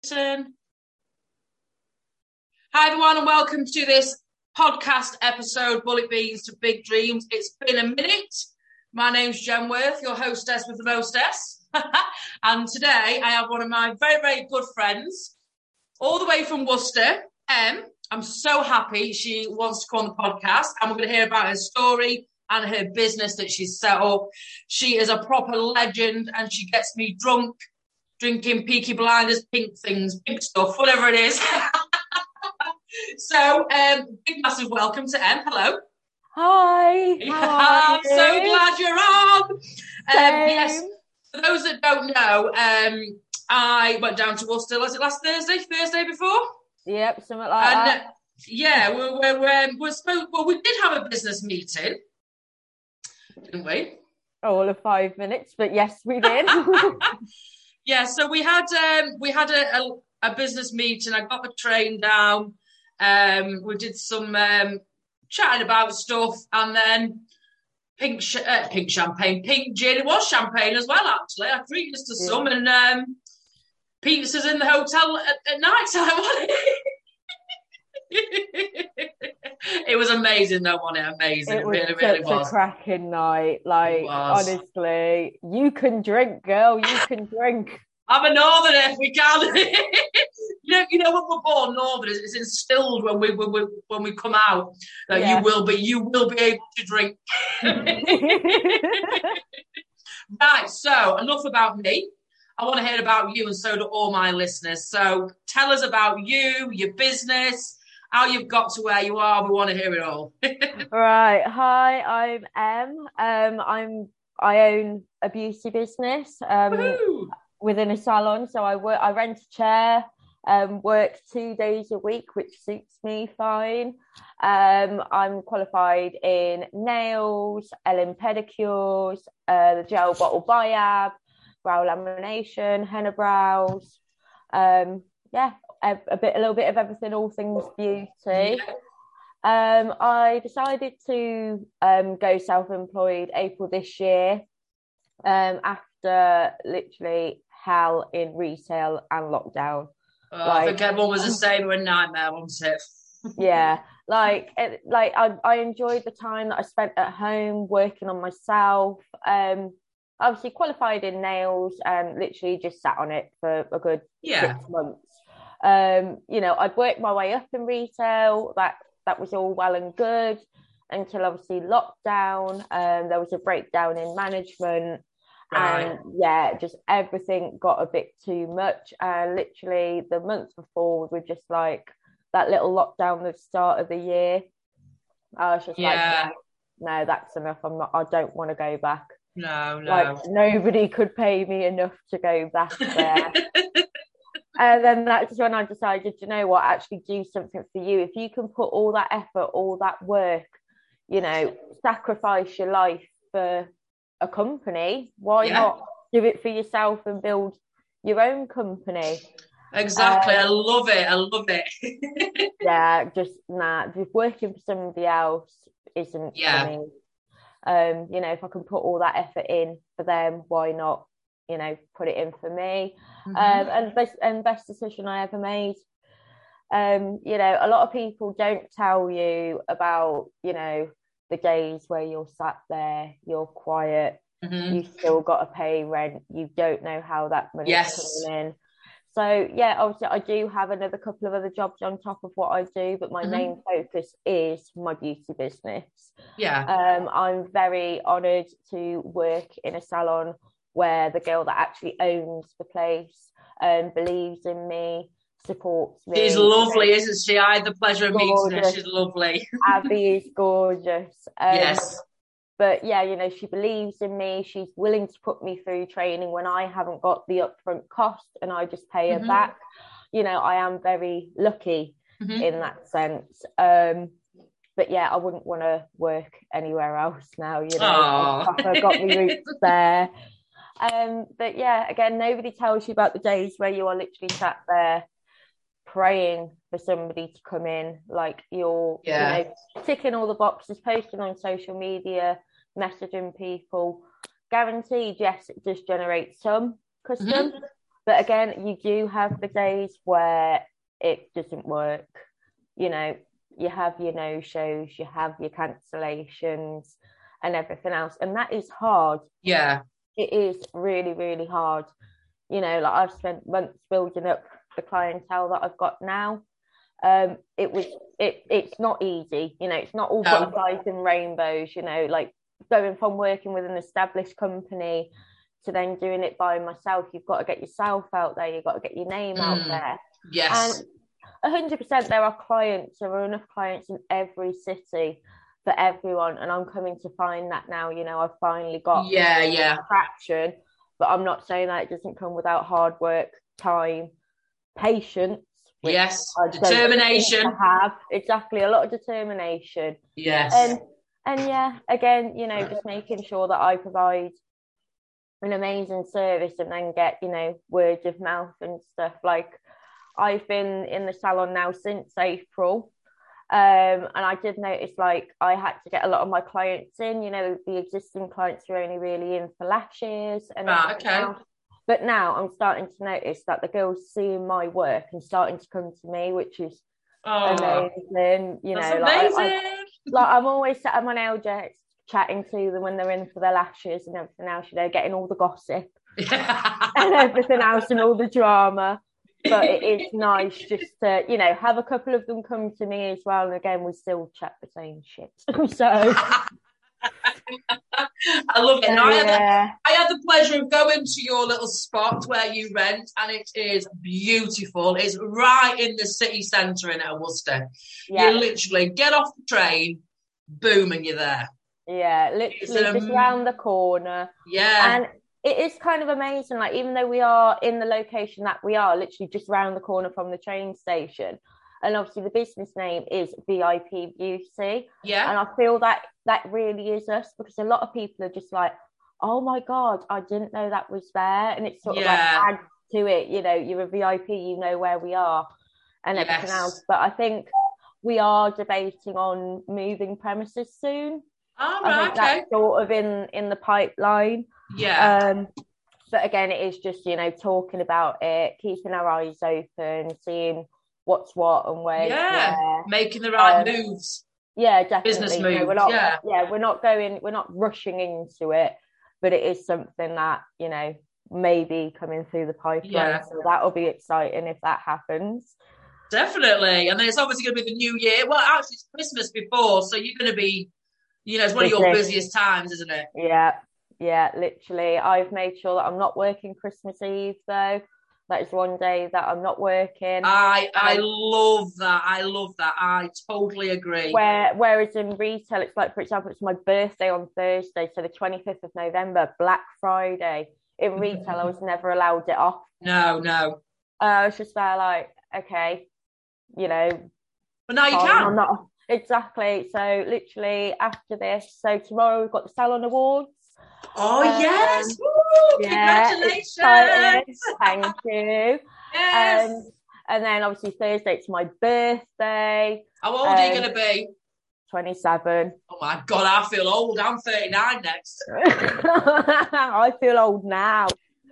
Listen. Hi everyone and welcome to this podcast episode, Bullet Beans to Big Dreams. It's been a minute. My name's Jen Worth, your hostess with the mostess. And today I have one of my very, very good friends, all the way from Worcester, Em. I'm so happy she wants to come on the podcast, and we're going to hear about her story and her business that she's set up. She is a proper legend, and she gets me drunk, drinking Peaky Blinders, pink things, pink stuff, whatever it is. So, big massive welcome to Em. Hello. Hi. I'm so glad you're on. Yes, for those that don't know, I went down to Worcester. Was it last Thursday? Thursday before? Yep, something like that. Yeah, we did have a business meeting, didn't we? All of 5 minutes, but yes, we did. Yeah, so we had a business meeting. I got the train down. We did some chatting about stuff, and then pink champagne, pink gin. It was champagne as well, actually. I treated us to some, and pizzas in the hotel at night time. It was amazing, though, wasn't it? Amazing. It really was. A cracking night. Like, honestly, you can drink, girl. You can drink. I'm a northerner. We can. You know when we're born northerners, it's instilled when we come out that you will be able to drink. Right. So enough about me. I want to hear about you, and so do all my listeners. So tell us about you, your business, how you've got to where you are. We want to hear it all. Right. Hi, I'm Em. I own a beauty business within a salon. So I rent a chair, work 2 days a week, which suits me fine. I'm qualified in nails, Ellen pedicures, the gel bottle biab, brow lamination, henna brows. A little bit of everything, all things beauty. Yeah. I decided to go self-employed April this year, after literally hell in retail and lockdown. I think everyone was the same, a nightmare, wasn't it? Yeah, I enjoyed the time that I spent at home working on myself. Obviously qualified in nails and literally just sat on it for a good 6 months. I'd worked my way up in retail. That was all well and good until obviously lockdown. There was a breakdown in management. Right. And just everything got a bit too much. And literally the month before, we were just like that little lockdown at the start of the year. I was just like, no, that's enough. I don't want to go back. No. Like nobody could pay me enough to go back there. And then that's when I decided, you know what, actually do something for you. If you can put all that effort, all that work, sacrifice your life for a company, why not do it for yourself and build your own company? Exactly. I love it. Just working for somebody else isn't for me. If I can put all that effort in for them, why not put it in for me? And best decision I ever made. A lot of people don't tell you about the days where you're sat there, you're quiet, you've still got to pay rent, you don't know how that money's coming in. So obviously I do have another couple of other jobs on top of what I do, but my main focus is my beauty business. I'm very honoured to work in a salon where the girl that actually owns the place believes in me, supports me. She's lovely, isn't she? I had the pleasure of meeting her. She's lovely. Abby is gorgeous. Yes. But she believes in me. She's willing to put me through training when I haven't got the upfront cost, and I just pay her back. I am very lucky in that sense. But I wouldn't want to work anywhere else now. I've got my roots there. But again, nobody tells you about the days where you are literally sat there praying for somebody to come in, like you're ticking all the boxes, posting on social media, messaging people. Guaranteed, yes, it does generate some custom, But again, you do have the days where it doesn't work. You know, you have your no-shows, you have your cancellations and everything else. And that is hard. Yeah. It is really, really hard. You know, like I've spent months building up the clientele that I've got now. It's not easy. You know, it's not all butterflies and rainbows, you know, like going from working with an established company to then doing it by myself. You've got to get yourself out there. You've got to get your name out there. Yes. And 100% there are enough clients in every city for everyone. And I'm coming to find that now, you know, I've finally got traction, but I'm not saying that it doesn't come without hard work, time, patience. Yes. Determination. Exactly. A lot of determination. Yes. And yeah, again, you know, just making sure that I provide an amazing service and then get, you know, word of mouth and stuff. Like I've been in the salon now since April. And I did notice like I had to get a lot of my clients in, you know, the existing clients were only really in for lashes and everything else. But now I'm starting to notice that the girls seeing my work and starting to come to me, which is amazing. You know, like I'm always sat at my nail desk chatting to them when they're in for their lashes and everything else, you know, getting all the gossip and everything else and all the drama. But it is nice just to, you know, have a couple of them come to me as well. And again, we still chat the same shit. So I love it. I had the pleasure of going to your little spot where you rent, and it is beautiful. It's right in the city centre in Worcester. You literally get off the train, boom, and you're there. Yeah, literally just round the corner. Yeah. And it is kind of amazing, like even though we are in the location that we are, literally just round the corner from the train station, and obviously the business name is VIP Beauty. Yeah. And I feel that really is us, because a lot of people are just like, oh my God, I didn't know that was there. And it's sort of like adds to it, you know, you're a VIP, you know where we are and everything else. But I think we are debating on moving premises soon. Oh, I think that's sort of in the pipeline. Yeah. But again, it is just, you know, talking about it, keeping our eyes open, seeing what's what and where's where. Making the right moves. Yeah, definitely. Business moves. You know, we're not rushing into it, but it is something that, you know, maybe coming through the pipeline. Yeah. So that'll be exciting if that happens. Definitely. And then it's obviously going to be the new year. Well, actually, it's Christmas before, so you're going to be, you know, it's one of your busiest times, isn't it? Yeah, literally. I've made sure that I'm not working Christmas Eve, though. That is one day that I'm not working. I love that. I totally agree. Whereas in retail, it's like, for example, it's my birthday on Thursday, so the 25th of November, Black Friday. In retail, I was never allowed it off. No. I was just there like, okay, you know. But now you can. I'm not. Exactly. So literally after this, so tomorrow we've got the Salon Awards. Oh, yes. Woo! Congratulations. Thank you. Yes. And then obviously Thursday, it's my birthday. How old are you going to be? 27. Oh, my God, I feel old. I'm 39 next. I feel old now.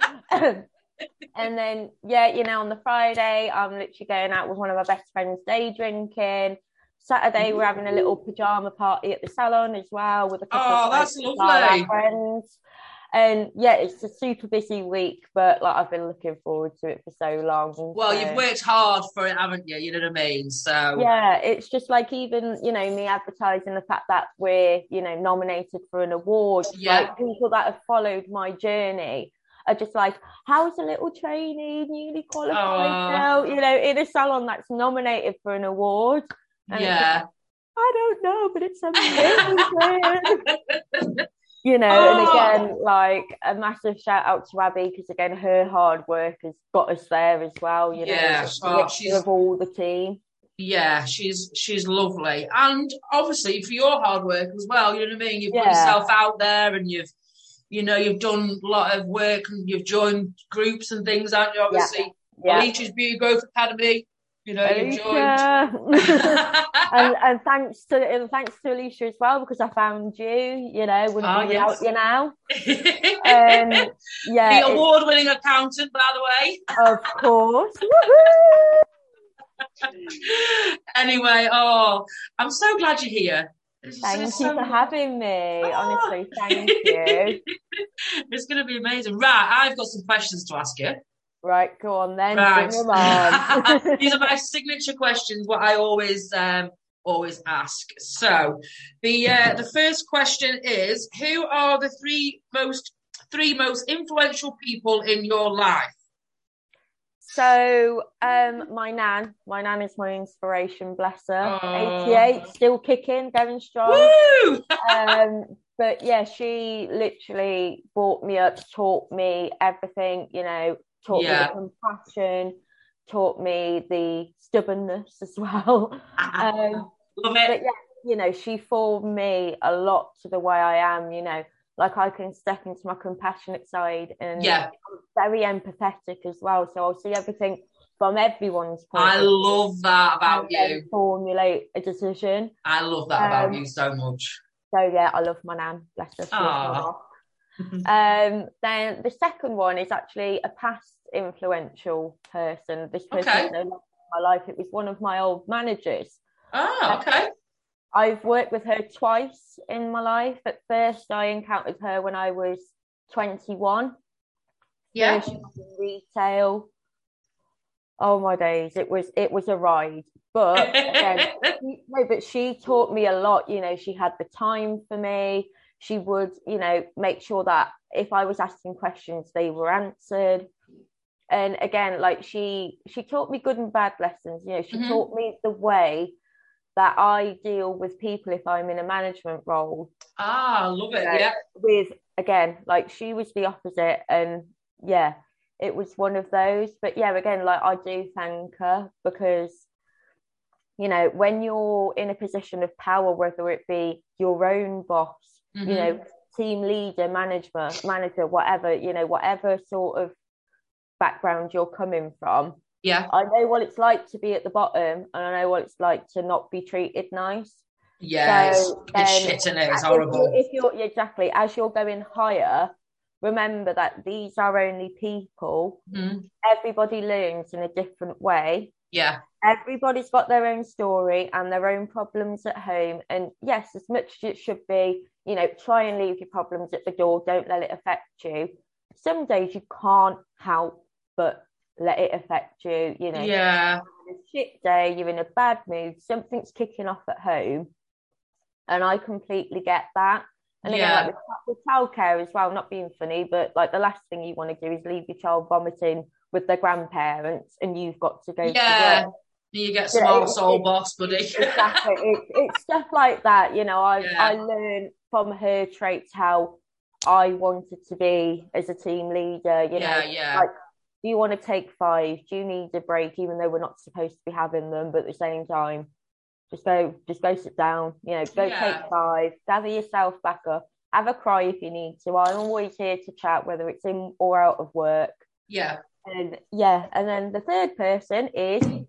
And then, you know, on the Friday, I'm literally going out with one of my best friends, day drinking. Saturday, we're having a little pajama party at the salon as well with a couple of that's lovely. Friends. And it's a super busy week, but like I've been looking forward to it for so long. Well, you've worked hard for it, haven't you? You know what I mean? So it's just like, even, you know, me advertising the fact that we're, you know, nominated for an award. Like people that have followed my journey are just like, how's a little trainee, newly qualified girl, you know, in a salon that's nominated for an award? And I don't know, but it's amazing. You know, and again, like a massive shout out to Abby, because again, her hard work has got us there as well. You know, she's of all the team. Yeah, she's lovely, and obviously for your hard work as well. You know what I mean? You've put yourself out there, and you've done a lot of work, and you've joined groups and things, aren't you? Obviously, Leach's Beauty Growth Academy. You know, you joined. and thanks to Alicia as well, because I found you. You know, wouldn't be without you now. Yeah, the award-winning accountant, by the way. Of course. Anyway, I'm so glad you're here. Thank you for having me. Honestly, thank you. It's going to be amazing. Right, I've got some questions to ask you. Right, go on then. Right. Bring them on. These are my signature questions, what I always ask. So, the first question is: who are the three most influential people in your life? So, my nan is my inspiration, bless her. 88, still kicking, going strong. Woo! But yeah, she literally brought me up, taught me everything, you know, taught me the compassion, taught me the stubbornness as well. Love it. But yeah, you know, she formed me a lot to the way I am, you know. Like, I can step into my compassionate side, and I'm very empathetic as well. So I'll see everything from everyone's point of view. I love that about you. Formulate a decision. I love that about you so much. So yeah, I love my nan. Bless her. Then the second one is actually a past influential person. This person in my life. It was one of my old managers. Okay. I've worked with her twice in my life. At first, I encountered her when I was 21. Yeah. She was in retail. Oh my days, it was a ride. But again, but she taught me a lot. You know, she had the time for me. She would, you know, make sure that if I was asking questions, they were answered. And again, like she taught me good and bad lessons. You know, she taught me the way that I deal with people if I'm in a management role. I love it. Yeah. With, again, like, she was the opposite, and yeah, it was one of those. But yeah, again, like, I do thank her, because, you know, when you're in a position of power, whether it be your own boss, you know, team leader, manager, whatever, you know, whatever sort of background you're coming from. Yeah. I know what it's like to be at the bottom, and I know what it's like to not be treated nice. Yeah, so it's shit in it. It's horrible. If you're exactly, as you're going higher, remember that these are only people. Everybody learns in a different way. Yeah. Everybody's got their own story and their own problems at home. And yes, as much as it should be, you know, try and leave your problems at the door. Don't let it affect you. Some days you can't help but let it affect you, you know. Yeah. You're in a shit day, you're in a bad mood, something's kicking off at home, and I completely get that. And again, like with childcare as well, not being funny, but like the last thing you want to do is leave your child vomiting with their grandparents, and you've got to go to work. You get some arsehole boss, buddy. Exactly. It's stuff like that, you know. I learned from her traits how I wanted to be as a team leader, you know. Like, do you want to take 5? Do you need a break, even though we're not supposed to be having them? But at the same time, just go sit down, you know, go take 5, gather yourself back up, have a cry if you need to. I'm always here to chat, whether it's in or out of work. Yeah. And then the third person is you.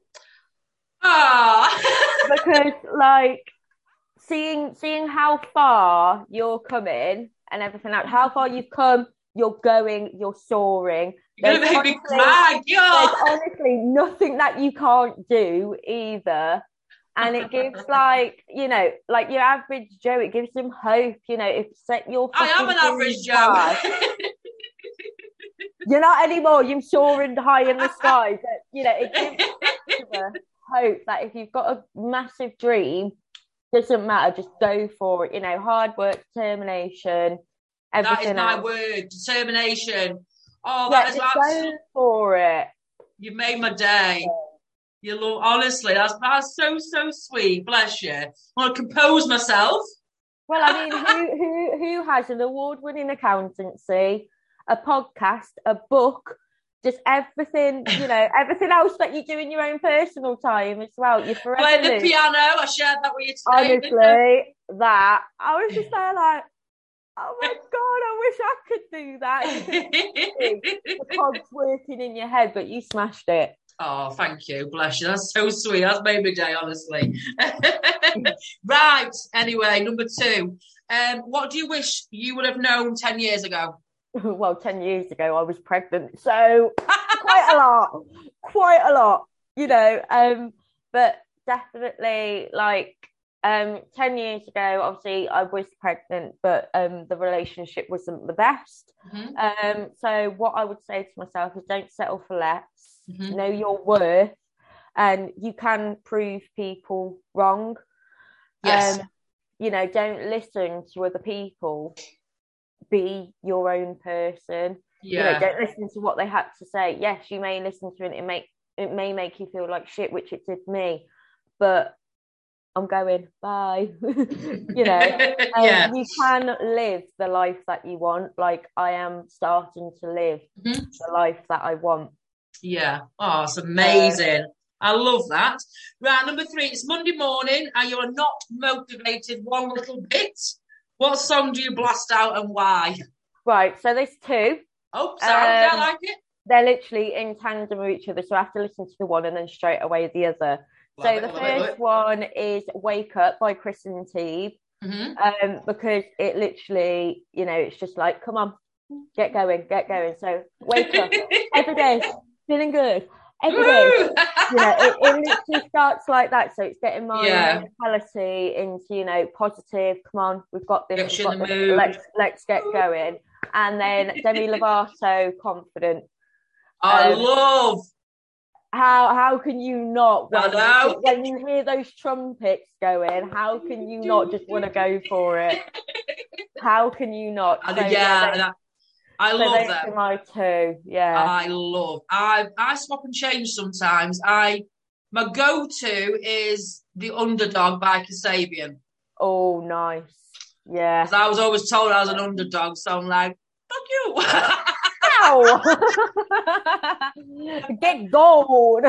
Because, like, seeing how far you're coming and everything else, how far you've come, you're going, you're soaring. You're gonna make me cry. There's honestly nothing that you can't do either. And it gives, like, you know, like your average Joe, it gives them hope, you know. If set your I am an average Joe. You're not anymore. You're soaring high in the sky. But, you know, it gives hope that if you've got a massive dream, doesn't matter, just go for it. You know, hard work, determination, everything. That is my word, determination. Oh, that is go for it. You made my day. You love, honestly, that's so sweet. Bless you. I want to compose myself. Well, I mean, who has an award-winning accountancy, a podcast, a book, just everything, you know, everything else that you do in your own personal time as well. You're forever play the piano. I shared that with you today. Honestly, that I was just there like, oh my God, I wish I could do that. The cogs working in your head, but you smashed it. Oh, thank you. Bless you. That's so sweet. That's made my day, honestly. Right. Anyway, number 2. What do you wish you would have known 10 years ago? Well, 10 years ago, I was pregnant. So quite a lot, you know. But definitely, like, 10 years ago, obviously, I was pregnant, but the relationship wasn't the best. Mm-hmm. So what I would say to myself is don't settle for less. Mm-hmm. Know your worth, and you can prove people wrong. Yes. You know, don't listen to other people. Be your own person. Yeah. You know, don't listen to what they had to say. Yes, you may listen to it, it may make you feel like shit, which it did me, but I'm going, bye. You know, Yeah. you can live the life that you want. Like, I am starting to live Mm-hmm. the life that I want. Yeah. Oh, it's amazing. I love that. Right, number 3, it's Monday morning and you are not motivated one little bit. What song do you blast out and why? Right, so there's 2. Oh, sound, I like it. They're literally in tandem with each other, so I have to listen to the one and then straight away the other. So the first one is Wake Up by Chris and Teeb. Mm-hmm. Because it literally, you know, it's just like, come on, get going. So wake up every day, feeling good every day. You know, it literally starts like that. So it's getting my mentality into, you know, positive. Come on, we've got this. Let's get going. And then Demi Lovato, Confident. I love. How can you not, when you hear those trumpets going, how can you not just want to go for it? How can you not? I love that. Those are my 2, yeah. I swap and change sometimes. My go-to is The Underdog by Kasabian. Oh, nice. Yeah. Because I was always told I was an underdog, so I'm like, fuck you. Get gold.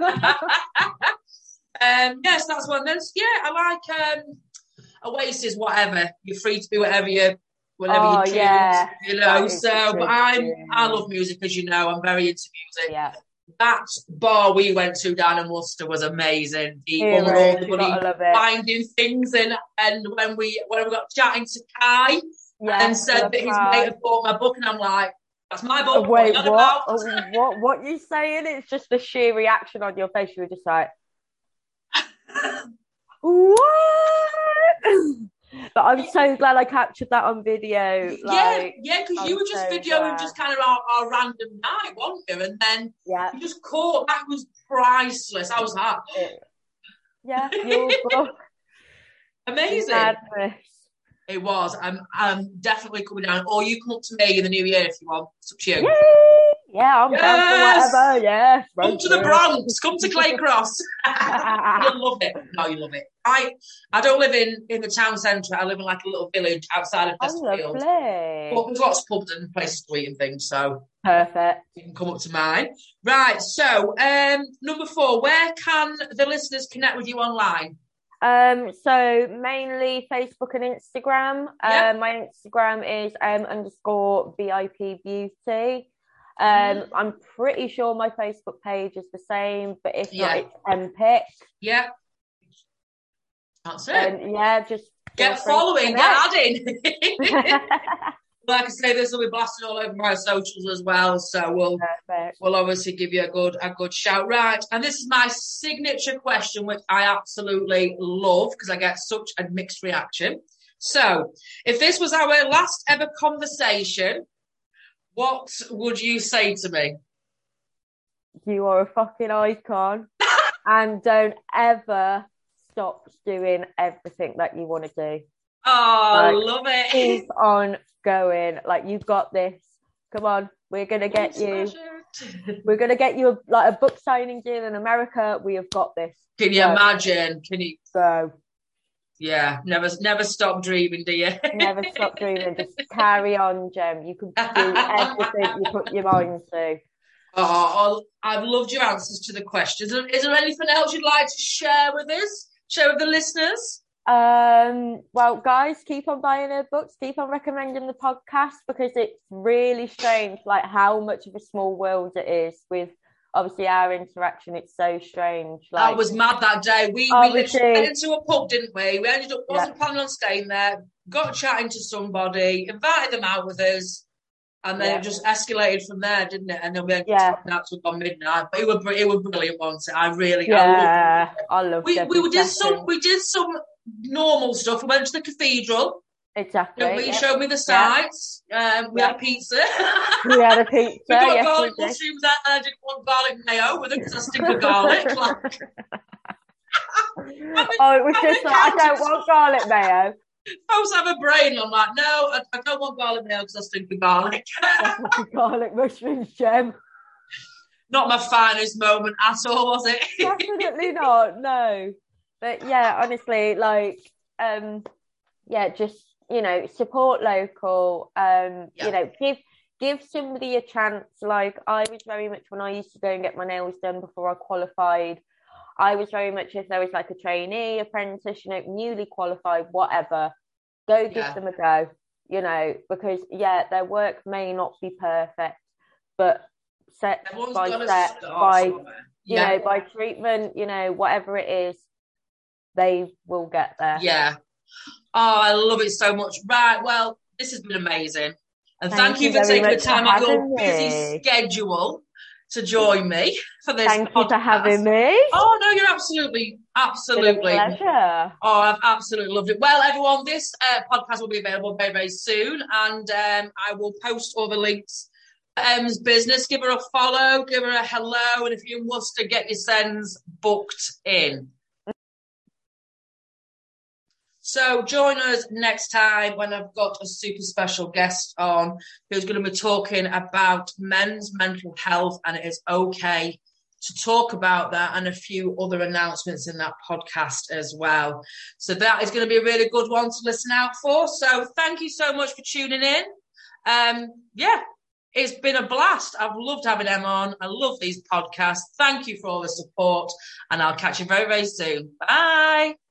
Yes, that's one. Then I like Oasis. Whatever, you're free to be whatever you choose. Yeah. You know. So, but I love music, as you know. I'm very into music. Yeah. That bar we went to down in Worcester was amazing. Finding things and when we got chatting to Kai and said that his mate had bought my book, and I'm like, that's my book. Wait, what you saying? It's just the sheer reaction on your face. You were just like, what? But I'm so glad I captured that on video. Because you were just videoing just kind of our random night, weren't you? And then you just caught, that was priceless. I was like, yeah, your book. Amazing. Madness. It was. I'm definitely coming down. Or you come up to me in the new year if you want. It's up to you. Yay! Yeah, I'm down for whatever. Yeah. Come to the Bronx. Come to Claycross. You'll love it. No, you love it. I don't live in the town centre. I live in like a little village outside of Chesterfield. But there's lots of pubs and places to eat and things. So perfect. You can come up to mine. Right. So number 4, where can the listeners connect with you online? So mainly Facebook and Instagram. My Instagram is _ VIP Beauty. I'm pretty sure my Facebook page is the same, but if not, it's MPic. Yeah. That's it. Just get following, get adding. Like I say, this will be blasted all over my socials as well, so we'll obviously give you a good shout. Right, and this is my signature question, which I absolutely love because I get such a mixed reaction. So, if this was our last ever conversation, what would you say to me? You are a fucking icon, and don't ever stop doing everything that you want to do. Oh, I love it. Keep on going. Like, you've got this. Come on, we're gonna get you. We're gonna get you a book signing deal in America. We have got this. Can you imagine? Can you? So. Yeah, never stop dreaming, do you? Never stop dreaming. Just carry on, Jem. You can do everything you put your mind to. Oh, I've loved your answers to the questions. Is there anything else you'd like to share with us? Share with the listeners? Well, guys, keep on buying her books. Keep on recommending the podcast because it's really strange, like how much of a small world it is with obviously our interaction, it's so strange. I was mad that day. We literally went into a pub, didn't we? We ended up, wasn't planning on staying there, got chatting to somebody, invited them out with us, and then it just escalated from there, didn't it? And then we ended up out to midnight. But it was brilliant, wasn't it? I loved it. We did some normal stuff. We went to the cathedral. Exactly. You showed me the sights. We had pizza. We had a pizza. We got garlic mushrooms out, and I didn't want garlic mayo with it because I stink of garlic. It was just like, I don't want garlic mayo. Folks have a brain. I'm like, no, I don't want garlic mayo because I stink of garlic. Garlic mushrooms, Gem. Not my finest moment at all, was it? Definitely not. No. But yeah, honestly, like, just, you know, support local. You know, give somebody a chance. Like, I was very much, when I used to go and get my nails done before I qualified, I was very much, if there was like a trainee, apprentice, you know, newly qualified, whatever, go give them a go, you know, because their work may not be perfect, but step by step, by treatment, you know, whatever it is, they will get there. Yeah. Oh, I love it so much. Right, well, this has been amazing. And thank you for taking the time out of your busy schedule to join me for this podcast. Thank you for having me. Oh, no, you're absolutely. It's been a pleasure. Oh, I've absolutely loved it. Well, everyone, this podcast will be available very, very soon. And I will post all the links to Em's business. Give her a follow, give her a hello. And if you're in Worcester, get your sends booked in. So join us next time when I've got a super special guest on who's going to be talking about men's mental health, and it is okay to talk about that, and a few other announcements in that podcast as well. So that is going to be a really good one to listen out for. So thank you so much for tuning in. It's been a blast. I've loved having Em on. I love these podcasts. Thank you for all the support, and I'll catch you very, very soon. Bye.